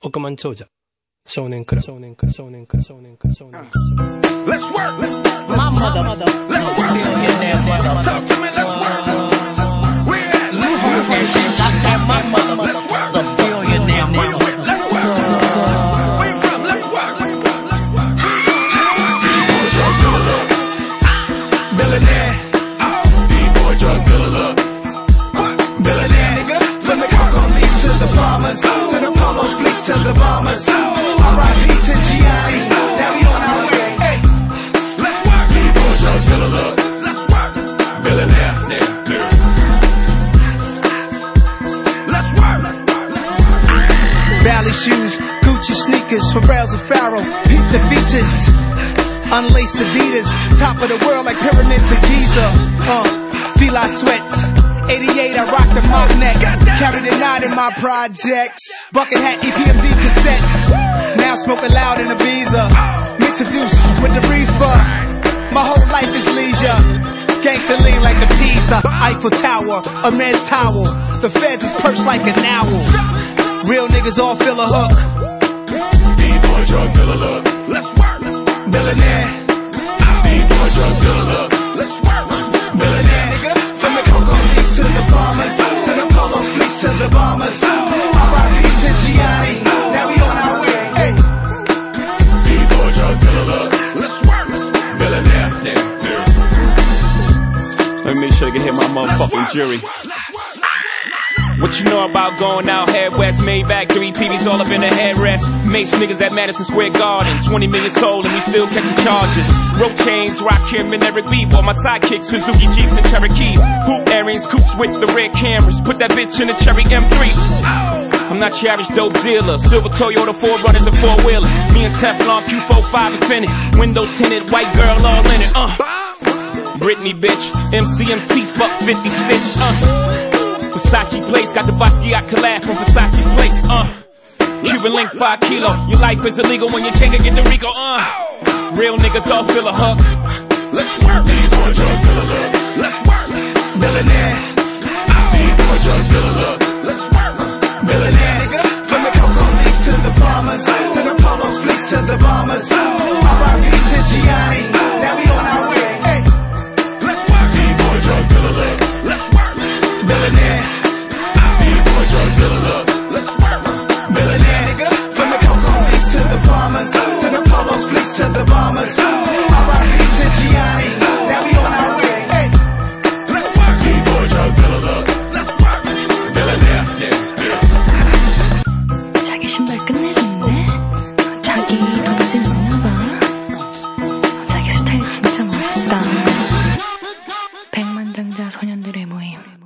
億万長者少年クラブ Let's work! My mother, let's work! Talk to me, let's work! Where at? Let's work! That shit, got that my mother, Let's work! the billionaire Where you mother. at? Let's work! Where you from? Let's work! B-boy drug dealer look. Billionaire. B-boy drug dealer look. Billionaire, nigga. From the Coco leaves to the farmers, to the Polo fleece to the bombers. R.I.P. to Gianni. Now we on our way. Hey, let's work. B-boy drug dealer look. Let's work. Billionaire, nigga. Let's work. Valley shoes, Gucci sneakers, Pharrell's and Pharaoh. Peep the features. Unlaced Adidas, top of the world like pyramids of Giza. Fila sweats. 88, I rock the mock neck. Carried a knot in my projects. Bucket hat, EPMD cassettes. Now smoking loud in Ibiza. Mix a deuce with the reefer. My whole life is leisure. Gangsta lean like the pizza. Eiffel Tower, a man's towel. The feds is perched like an owl. Real niggas all feel a hook. B-boy drug dealer look. Let's work. Billionaire. B-boy drug dealer look. Let's work. Billionaire, nigga. From the Coco leaves to the farmers, to the Polo fleece to the bombers. R.I.P. to Gianni. Now we on our way. Hey. B-boy drug dealer look. Let's work. Billionaire. Let me make sure I can hit my motherfucking jury. What you know about going out head west? Maybach, 3 TVs all up in the headrest. Mace niggas at Madison Square Garden. 20 million sold and we still catching charges. Rope chains, Rakim and Eric B. Bought my sidekick, Suzuki Jeeps and Cherokees. Hoop earrings, coops with the red cameras. Put that bitch in the Cherry M3. I'm not your average dope dealer. Silver Toyota 4Runners and 4-wheelers. Me and Teflon Q45 Infiniti. Window tinted, white girl all in it. Britney bitch, MCMC, fuck 50 stitch. Versace place, got the Basquiat collab from Versace's place, Cuban link 5 kilo, your life is illegal when you change get the Rico, Real niggas all feel a hook. Let's work. B-boy drug dealer look. Let's work. Billionaire. B-boy drug dealer look. Let's work. Billionaire, nigga. From the Coco leaves to the farmers, to the Polo fleece to the bombers. R.I.P. to Gianni. Now we on our way. Hey, let's work. B-boy drug dealer look. Let's work. Billionaire. B-boy drug dealer look. Let's work. Billionaire, nigga. From the Coco leaves to the farmers, to the Polo fleece to the bombers. R.I.P. to Gianni. Now we on our way. Hey, let's work. B-boy drug dealer look. Let's work. Billionaire. 자기 신발 끝내줬네. 자기 덕질 있나봐. 자기 스타일 진짜 멋있다. 백만장자 소년들의 모임.